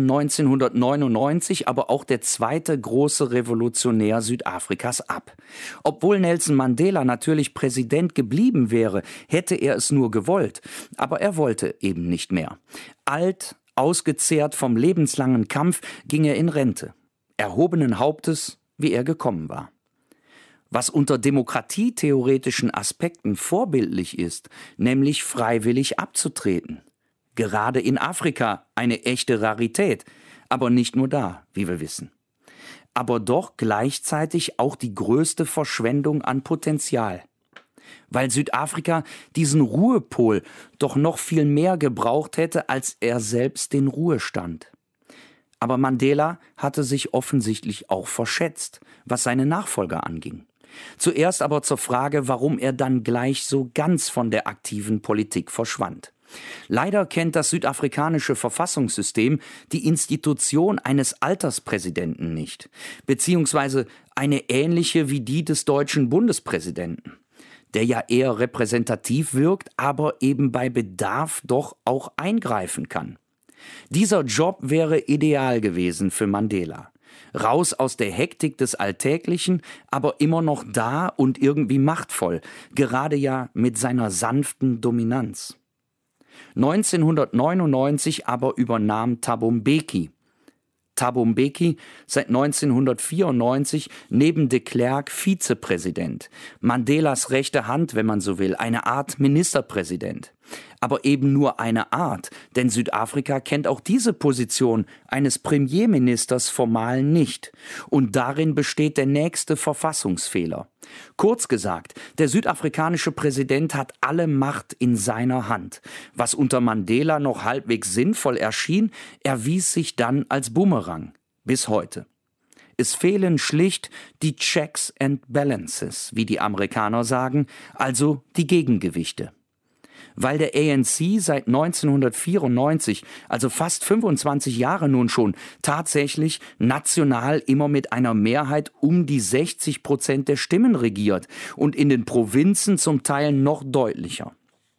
1999 aber auch der zweite große Revolutionär Südafrikas ab. Obwohl Nelson Mandela natürlich Präsident geblieben wäre, hätte er es nur gewollt, aber er wollte eben nicht mehr. Alt, ausgezehrt vom lebenslangen Kampf, ging er in Rente. Erhobenen Hauptes wie er gekommen war. Was unter demokratietheoretischen Aspekten vorbildlich ist, nämlich freiwillig abzutreten. Gerade in Afrika eine echte Rarität, aber nicht nur da, wie wir wissen. Aber doch gleichzeitig auch die größte Verschwendung an Potenzial. Weil Südafrika diesen Ruhepol doch noch viel mehr gebraucht hätte, als er selbst den Ruhestand. Aber Mandela hatte sich offensichtlich auch verschätzt, was seine Nachfolger anging. Zuerst aber zur Frage, warum er dann gleich so ganz von der aktiven Politik verschwand. Leider kennt das südafrikanische Verfassungssystem die Institution eines Alterspräsidenten nicht, beziehungsweise eine ähnliche wie die des deutschen Bundespräsidenten, der ja eher repräsentativ wirkt, aber eben bei Bedarf doch auch eingreifen kann. Dieser Job wäre ideal gewesen für Mandela. Raus aus der Hektik des Alltäglichen, aber immer noch da und irgendwie machtvoll, gerade ja mit seiner sanften Dominanz. 1999 aber übernahm Thabo Mbeki. Thabo Mbeki, seit 1994 neben de Klerk Vizepräsident, Mandelas rechte Hand, wenn man so will, eine Art Ministerpräsident. Aber eben nur eine Art, denn Südafrika kennt auch diese Position eines Premierministers formal nicht. Und darin besteht der nächste Verfassungsfehler. Kurz gesagt, der südafrikanische Präsident hat alle Macht in seiner Hand. Was unter Mandela noch halbwegs sinnvoll erschien, erwies sich dann als Bumerang. Bis heute. Es fehlen schlicht die Checks and Balances, wie die Amerikaner sagen, also die Gegengewichte. Weil der ANC seit 1994, also fast 25 Jahre nun schon, tatsächlich national immer mit einer Mehrheit um die 60% der Stimmen regiert und in den Provinzen zum Teil noch deutlicher.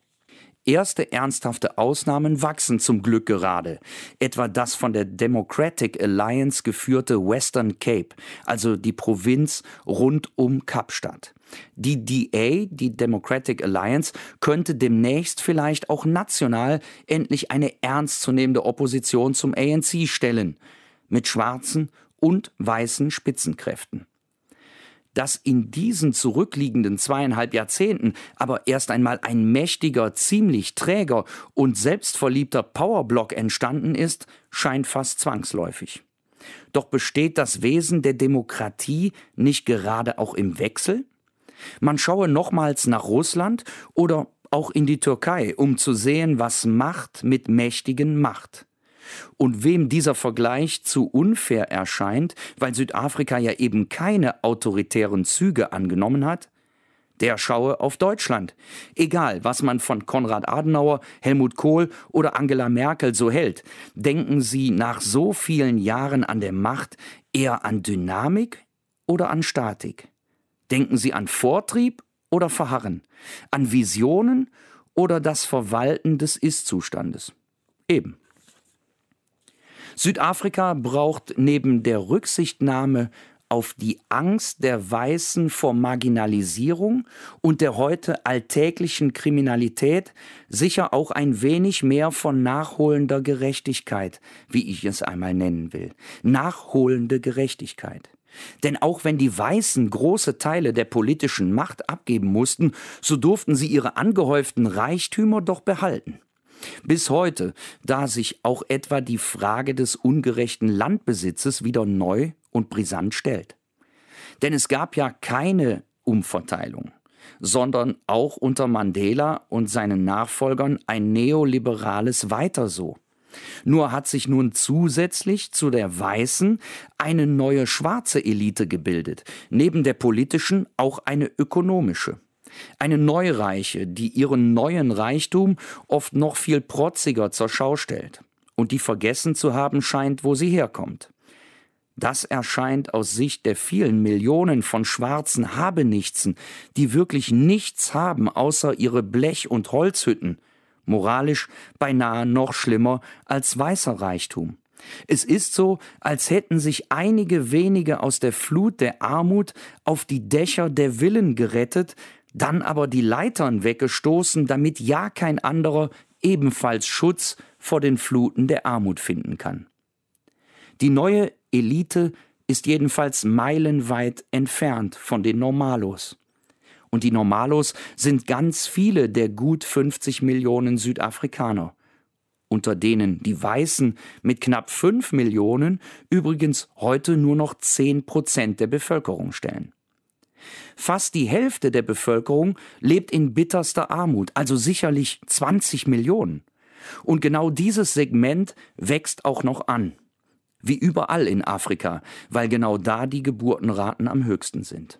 Erste ernsthafte Ausnahmen wachsen zum Glück gerade, etwa das von der Democratic Alliance geführte Western Cape, also die Provinz rund um Kapstadt. Die DA, die Democratic Alliance, könnte demnächst vielleicht auch national endlich eine ernstzunehmende Opposition zum ANC stellen, mit schwarzen und weißen Spitzenkräften. Dass in diesen zurückliegenden 2,5 Jahrzehnten aber erst einmal ein mächtiger, ziemlich träger und selbstverliebter Powerblock entstanden ist, scheint fast zwangsläufig. Doch besteht das Wesen der Demokratie nicht gerade auch im Wechsel? Man schaue nochmals nach Russland oder auch in die Türkei, um zu sehen, was Macht mit Mächtigen macht. Und wem dieser Vergleich zu unfair erscheint, weil Südafrika ja eben keine autoritären Züge angenommen hat, der schaue auf Deutschland. Egal, was man von Konrad Adenauer, Helmut Kohl oder Angela Merkel so hält, denken Sie nach so vielen Jahren an der Macht eher an Dynamik oder an Statik? Denken Sie an Vortrieb oder Verharren, an Visionen oder das Verwalten des Ist-Zustandes? Eben. Südafrika braucht neben der Rücksichtnahme auf die Angst der Weißen vor Marginalisierung und der heute alltäglichen Kriminalität sicher auch ein wenig mehr von nachholender Gerechtigkeit, wie ich es einmal nennen will. Nachholende Gerechtigkeit. Denn auch wenn die Weißen große Teile der politischen Macht abgeben mussten, so durften sie ihre angehäuften Reichtümer doch behalten. Bis heute, da sich auch etwa die Frage des ungerechten Landbesitzes wieder neu und brisant stellt. Denn es gab ja keine Umverteilung, sondern auch unter Mandela und seinen Nachfolgern ein neoliberales Weiter so. Nur hat sich nun zusätzlich zu der weißen eine neue schwarze Elite gebildet, neben der politischen auch eine ökonomische. Eine Neureiche, die ihren neuen Reichtum oft noch viel protziger zur Schau stellt und die vergessen zu haben scheint, wo sie herkommt. Das erscheint aus Sicht der vielen Millionen von schwarzen Habenichtsen, die wirklich nichts haben außer ihre Blech- und Holzhütten, moralisch beinahe noch schlimmer als weißer Reichtum. Es ist so, als hätten sich einige wenige aus der Flut der Armut auf die Dächer der Villen gerettet, dann aber die Leitern weggestoßen, damit ja kein anderer ebenfalls Schutz vor den Fluten der Armut finden kann. Die neue Elite ist jedenfalls meilenweit entfernt von den Normalos. Und die Normalos sind ganz viele der gut 50 Millionen Südafrikaner, unter denen die Weißen mit knapp 5 Millionen übrigens heute nur noch 10% der Bevölkerung stellen. Fast die Hälfte der Bevölkerung lebt in bitterster Armut, also sicherlich 20 Millionen. Und genau dieses Segment wächst auch noch an. Wie überall in Afrika, weil genau da die Geburtenraten am höchsten sind.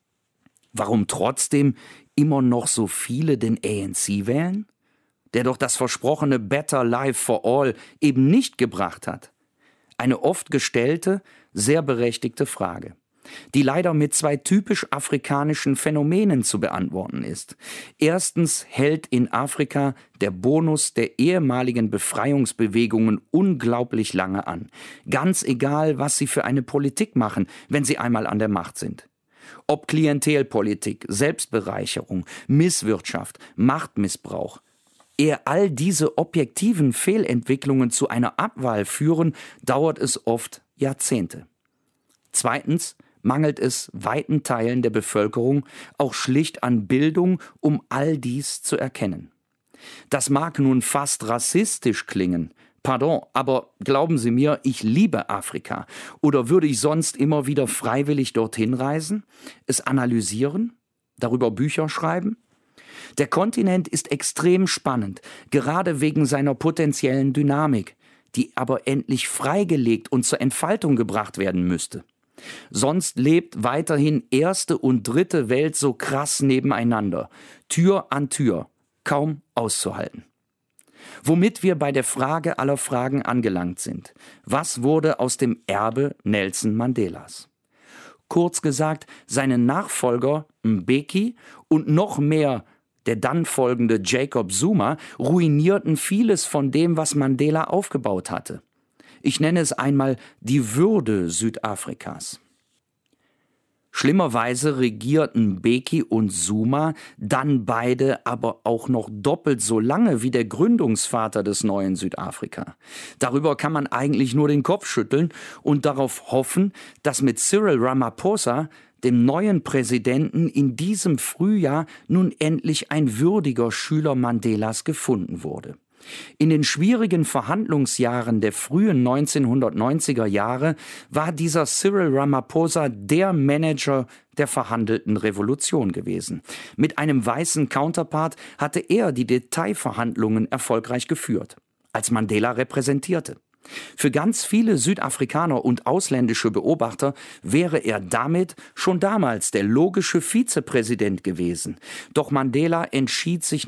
Warum trotzdem immer noch so viele den ANC wählen? Der doch das versprochene Better Life for All eben nicht gebracht hat. Eine oft gestellte, sehr berechtigte Frage, die leider mit 2 typisch afrikanischen Phänomenen zu beantworten ist. Erstens hält in Afrika der Bonus der ehemaligen Befreiungsbewegungen unglaublich lange an. Ganz egal, was sie für eine Politik machen, wenn sie einmal an der Macht sind. Ob Klientelpolitik, Selbstbereicherung, Misswirtschaft, Machtmissbrauch. Ehe all diese objektiven Fehlentwicklungen zu einer Abwahl führen, dauert es oft Jahrzehnte. Zweitens mangelt es weiten Teilen der Bevölkerung auch schlicht an Bildung, um all dies zu erkennen. Das mag nun fast rassistisch klingen. Pardon, aber glauben Sie mir, ich liebe Afrika. Oder würde ich sonst immer wieder freiwillig dorthin reisen, es analysieren, darüber Bücher schreiben? Der Kontinent ist extrem spannend, gerade wegen seiner potenziellen Dynamik, die aber endlich freigelegt und zur Entfaltung gebracht werden müsste. Sonst lebt weiterhin erste und dritte Welt so krass nebeneinander, Tür an Tür, kaum auszuhalten. Womit wir bei der Frage aller Fragen angelangt sind. Was wurde aus dem Erbe Nelson Mandelas? Kurz gesagt, seine Nachfolger Mbeki und noch mehr der dann folgende Jacob Zuma ruinierten vieles von dem, was Mandela aufgebaut hatte. Ich nenne es einmal die Würde Südafrikas. Schlimmerweise regierten Mbeki und Zuma dann beide aber auch noch doppelt so lange wie der Gründungsvater des neuen Südafrika. Darüber kann man eigentlich nur den Kopf schütteln und darauf hoffen, dass mit Cyril Ramaphosa, dem neuen Präsidenten, in diesem Frühjahr nun endlich ein würdiger Schüler Mandelas gefunden wurde. In den schwierigen Verhandlungsjahren der frühen 1990er Jahre war dieser Cyril Ramaphosa der Manager der verhandelten Revolution gewesen. Mit einem weißen Counterpart hatte er die Detailverhandlungen erfolgreich geführt, als Mandela repräsentierte. Für ganz viele Südafrikaner und ausländische Beobachter wäre er damit schon damals der logische Vizepräsident gewesen. Doch Mandela entschied sich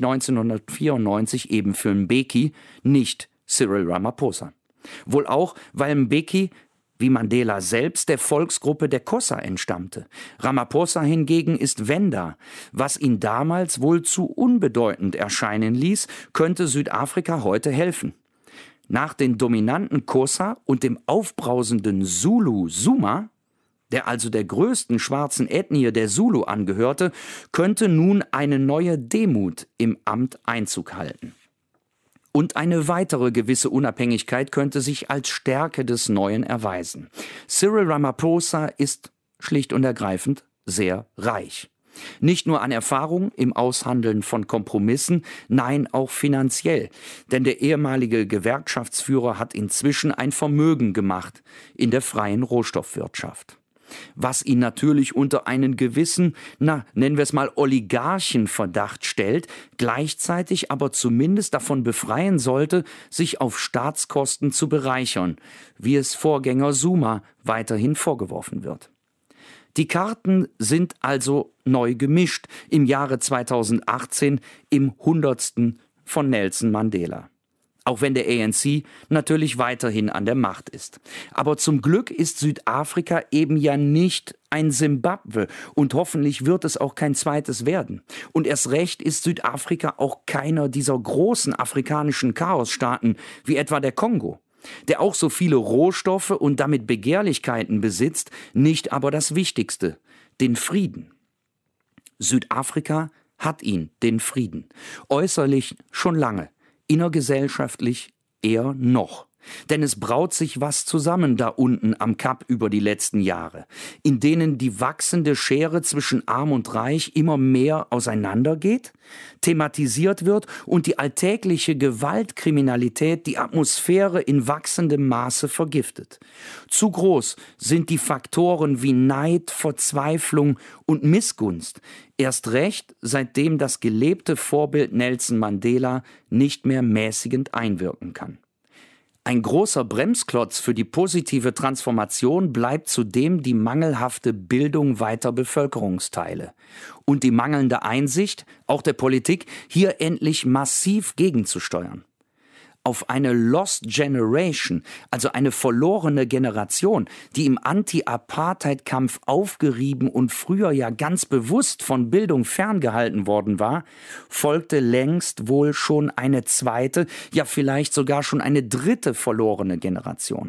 1994 eben für Mbeki, nicht Cyril Ramaphosa. Wohl auch, weil Mbeki, wie Mandela selbst, der Volksgruppe der Xhosa entstammte. Ramaphosa hingegen ist Venda. Was ihn damals wohl zu unbedeutend erscheinen ließ, könnte Südafrika heute helfen. Nach den dominanten Xhosa und dem aufbrausenden Zulu Zuma, der also der größten schwarzen Ethnie der Zulu angehörte, könnte nun eine neue Demut im Amt Einzug halten. Und eine weitere gewisse Unabhängigkeit könnte sich als Stärke des Neuen erweisen. Cyril Ramaphosa ist schlicht und ergreifend sehr reich. Nicht nur an Erfahrung im Aushandeln von Kompromissen, nein, auch finanziell. Denn der ehemalige Gewerkschaftsführer hat inzwischen ein Vermögen gemacht in der freien Rohstoffwirtschaft. Was ihn natürlich unter einen gewissen, nennen wir es mal Oligarchenverdacht stellt, gleichzeitig aber zumindest davon befreien sollte, sich auf Staatskosten zu bereichern, wie es Vorgänger Zuma weiterhin vorgeworfen wird. Die Karten sind also neu gemischt im Jahre 2018 im 100. von Nelson Mandela. Auch wenn der ANC natürlich weiterhin an der Macht ist. Aber zum Glück ist Südafrika eben ja nicht ein Simbabwe und hoffentlich wird es auch kein zweites werden. Und erst recht ist Südafrika auch keiner dieser großen afrikanischen Chaosstaaten wie etwa der Kongo, der auch so viele Rohstoffe und damit Begehrlichkeiten besitzt, nicht aber das Wichtigste, den Frieden. Südafrika hat ihn, den Frieden, äußerlich schon lange, innergesellschaftlich eher noch. Denn es braut sich was zusammen da unten am Kap über die letzten Jahre, in denen die wachsende Schere zwischen Arm und Reich immer mehr auseinandergeht, thematisiert wird und die alltägliche Gewaltkriminalität die Atmosphäre in wachsendem Maße vergiftet. Zu groß sind die Faktoren wie Neid, Verzweiflung und Missgunst, erst recht seitdem das gelebte Vorbild Nelson Mandela nicht mehr mäßigend einwirken kann. Ein großer Bremsklotz für die positive Transformation bleibt zudem die mangelhafte Bildung weiter Bevölkerungsteile und die mangelnde Einsicht, auch der Politik, hier endlich massiv gegenzusteuern. Auf eine Lost Generation, also eine verlorene Generation, die im Anti-Apartheid-Kampf aufgerieben und früher ja ganz bewusst von Bildung ferngehalten worden war, folgte längst wohl schon eine zweite, ja vielleicht sogar schon eine dritte verlorene Generation.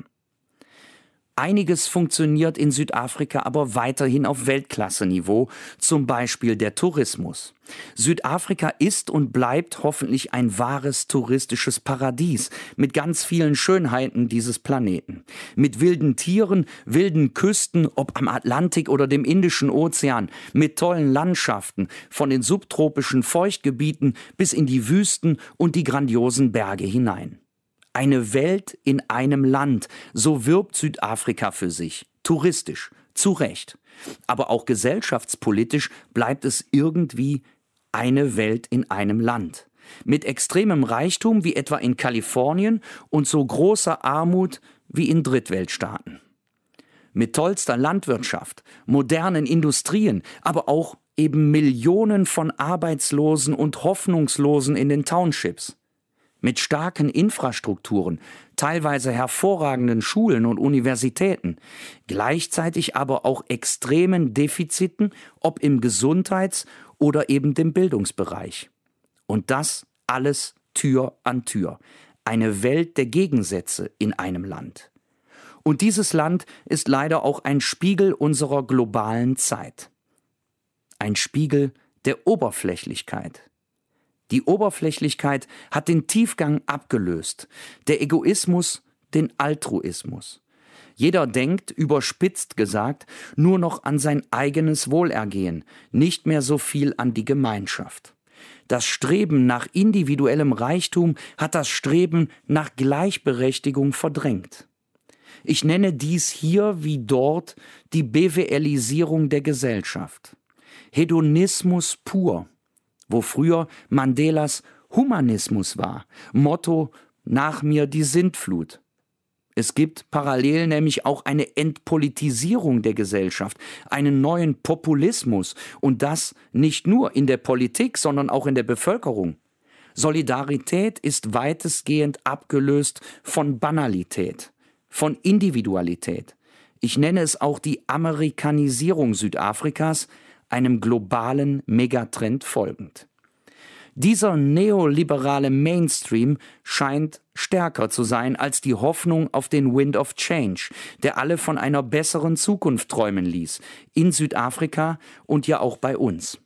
Einiges funktioniert in Südafrika aber weiterhin auf Weltklasse-Niveau, zum Beispiel der Tourismus. Südafrika ist und bleibt hoffentlich ein wahres touristisches Paradies mit ganz vielen Schönheiten dieses Planeten. Mit wilden Tieren, wilden Küsten, ob am Atlantik oder dem Indischen Ozean, mit tollen Landschaften, von den subtropischen Feuchtgebieten bis in die Wüsten und die grandiosen Berge hinein. Eine Welt in einem Land, so wirbt Südafrika für sich, touristisch, zu Recht. Aber auch gesellschaftspolitisch bleibt es irgendwie eine Welt in einem Land. Mit extremem Reichtum wie etwa in Kalifornien und so großer Armut wie in Drittweltstaaten. Mit tollster Landwirtschaft, modernen Industrien, aber auch eben Millionen von Arbeitslosen und Hoffnungslosen in den Townships. Mit starken Infrastrukturen, teilweise hervorragenden Schulen und Universitäten, gleichzeitig aber auch extremen Defiziten, ob im Gesundheits- oder eben dem Bildungsbereich. Und das alles Tür an Tür. Eine Welt der Gegensätze in einem Land. Und dieses Land ist leider auch ein Spiegel unserer globalen Zeit. Ein Spiegel der Oberflächlichkeit. Die Oberflächlichkeit hat den Tiefgang abgelöst, der Egoismus den Altruismus. Jeder denkt, überspitzt gesagt, nur noch an sein eigenes Wohlergehen, nicht mehr so viel an die Gemeinschaft. Das Streben nach individuellem Reichtum hat das Streben nach Gleichberechtigung verdrängt. Ich nenne dies hier wie dort die BWLisierung der Gesellschaft. Hedonismus pur. Wo früher Mandelas Humanismus war, Motto nach mir die Sintflut. Es gibt parallel nämlich auch eine Entpolitisierung der Gesellschaft, einen neuen Populismus und das nicht nur in der Politik, sondern auch in der Bevölkerung. Solidarität ist weitestgehend abgelöst von Banalität, von Individualität. Ich nenne es auch die Amerikanisierung Südafrikas, einem globalen Megatrend folgend. Dieser neoliberale Mainstream scheint stärker zu sein als die Hoffnung auf den Wind of Change, der alle von einer besseren Zukunft träumen ließ, in Südafrika und ja auch bei uns.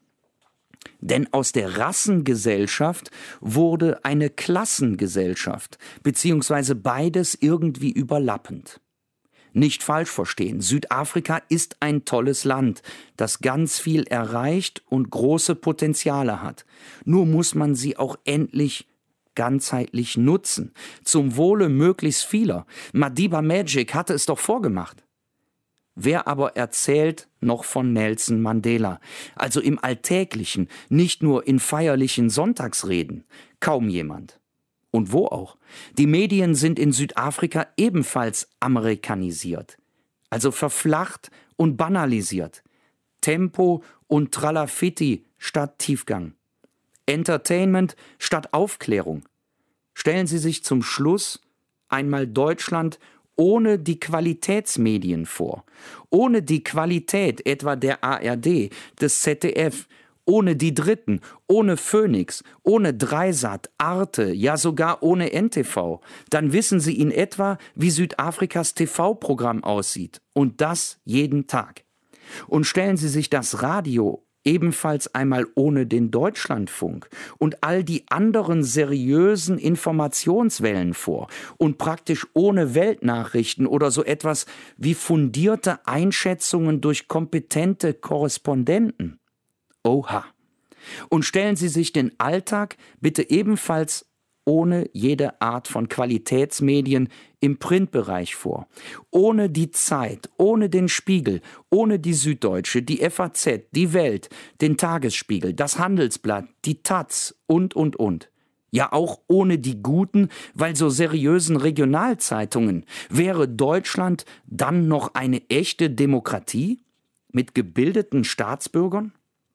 Denn aus der Rassengesellschaft wurde eine Klassengesellschaft, beziehungsweise beides irgendwie überlappend. Nicht falsch verstehen, Südafrika ist ein tolles Land, das ganz viel erreicht und große Potenziale hat. Nur muss man sie auch endlich ganzheitlich nutzen, zum Wohle möglichst vieler. Madiba Magic hatte es doch vorgemacht. Wer aber erzählt noch von Nelson Mandela? Also im Alltäglichen, nicht nur in feierlichen Sonntagsreden. Kaum jemand. Und wo auch? Die Medien sind in Südafrika ebenfalls amerikanisiert, also verflacht und banalisiert. Tempo und Tralafitti statt Tiefgang. Entertainment statt Aufklärung. Stellen Sie sich zum Schluss einmal Deutschland ohne die Qualitätsmedien vor, ohne die Qualität etwa der ARD, des ZDF, ohne die Dritten, ohne Phoenix, ohne Dreisat, Arte, ja sogar ohne NTV, dann wissen Sie in etwa, wie Südafrikas TV-Programm aussieht. Und das jeden Tag. Und stellen Sie sich das Radio ebenfalls einmal ohne den Deutschlandfunk und all die anderen seriösen Informationswellen vor und praktisch ohne Weltnachrichten oder so etwas wie fundierte Einschätzungen durch kompetente Korrespondenten. Oha! Und stellen Sie sich den Alltag bitte ebenfalls ohne jede Art von Qualitätsmedien im Printbereich vor. Ohne die Zeit, ohne den Spiegel, ohne die Süddeutsche, die FAZ, die Welt, den Tagesspiegel, das Handelsblatt, die taz und. Ja, auch ohne die guten, weil so seriösen Regionalzeitungen. Wäre Deutschland dann noch eine echte Demokratie mit gebildeten Staatsbürgern?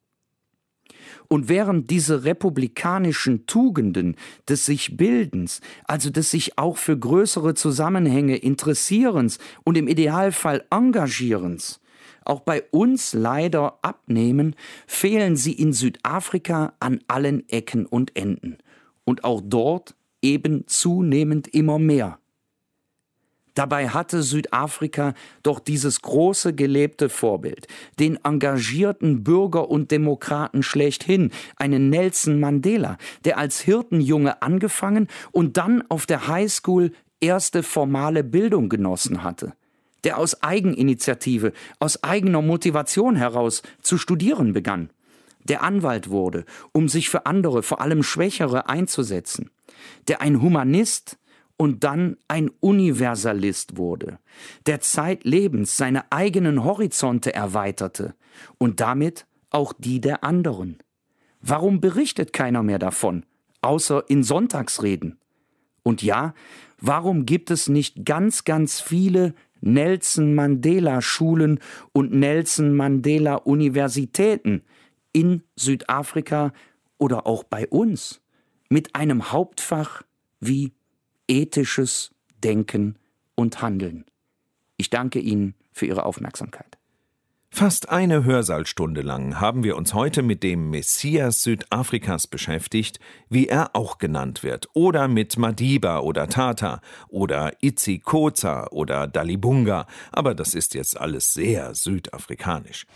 Und während diese republikanischen Tugenden des Sich-Bildens, also des sich auch für größere Zusammenhänge Interessierens und im Idealfall Engagierens, auch bei uns leider abnehmen, fehlen sie in Südafrika an allen Ecken und Enden. Und auch dort eben zunehmend immer mehr. Dabei hatte Südafrika doch dieses große gelebte Vorbild, den engagierten Bürger und Demokraten schlechthin, einen Nelson Mandela, der als Hirtenjunge angefangen und dann auf der Highschool erste formale Bildung genossen hatte, der aus Eigeninitiative, aus eigener Motivation heraus zu studieren begann, der Anwalt wurde, um sich für andere, vor allem Schwächere, einzusetzen, der ein Humanist und dann ein Universalist wurde, der zeitlebens seine eigenen Horizonte erweiterte und damit auch die der anderen. Warum berichtet keiner mehr davon, außer in Sonntagsreden? Und ja, warum gibt es nicht ganz viele Nelson Mandela Schulen und Nelson Mandela Universitäten in Südafrika oder auch bei uns mit einem Hauptfach wie ethisches Denken und Handeln. Ich danke Ihnen für Ihre Aufmerksamkeit. Fast eine Hörsaalstunde lang haben wir uns heute mit dem Messias Südafrikas beschäftigt, wie er auch genannt wird, oder mit Madiba oder Tata oder Itsikotsa oder Dalibunga, aber das ist jetzt alles sehr südafrikanisch.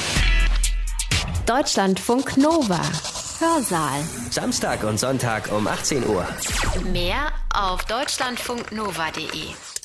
Deutschlandfunk Nova. Hörsaal. Samstag und Sonntag um 18 Uhr. Mehr auf deutschlandfunknova.de.